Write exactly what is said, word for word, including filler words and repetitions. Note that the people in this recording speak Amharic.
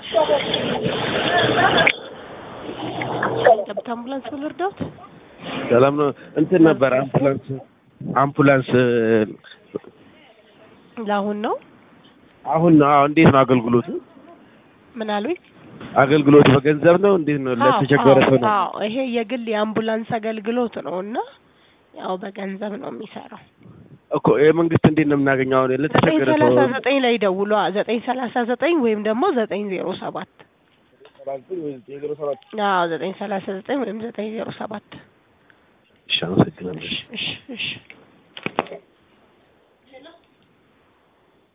ጠብታ አምቡላንስ ወልርዳት ሰላም ነው እንትን ነበር አምቡላንስ አምቡላንስ ለአሁን ነው አሁን ነው እንዴት ነው አገልግሎቱ ምን አሉኝ አገልግሎቱ በገንዘብ ነው እንዴት ነው ለተቸገረ ሰው ነው አዎ ይሄ የግል የአምቡላንስ አገልግሎት ነውና ያው በገንዘብ ነው የሚሰራው እኮ የመንግስት እንዴት ነው የምናገኘው አሁን ለተቸገረ ሰው ዘጠኝ ሰላሳ ዘጠኝ ላይ ደውሉ ዘጠኝ ሰላሳ ዘጠኝ ወይም ደግሞ ዘጠኝ ዜሮ ሰባት አዎ ዘጠኝ ሰላሳ ዘጠኝ ወይም ዘጠኝ ዜሮ ሰባት እሺ አመሰግናለሁ እሺ እሺ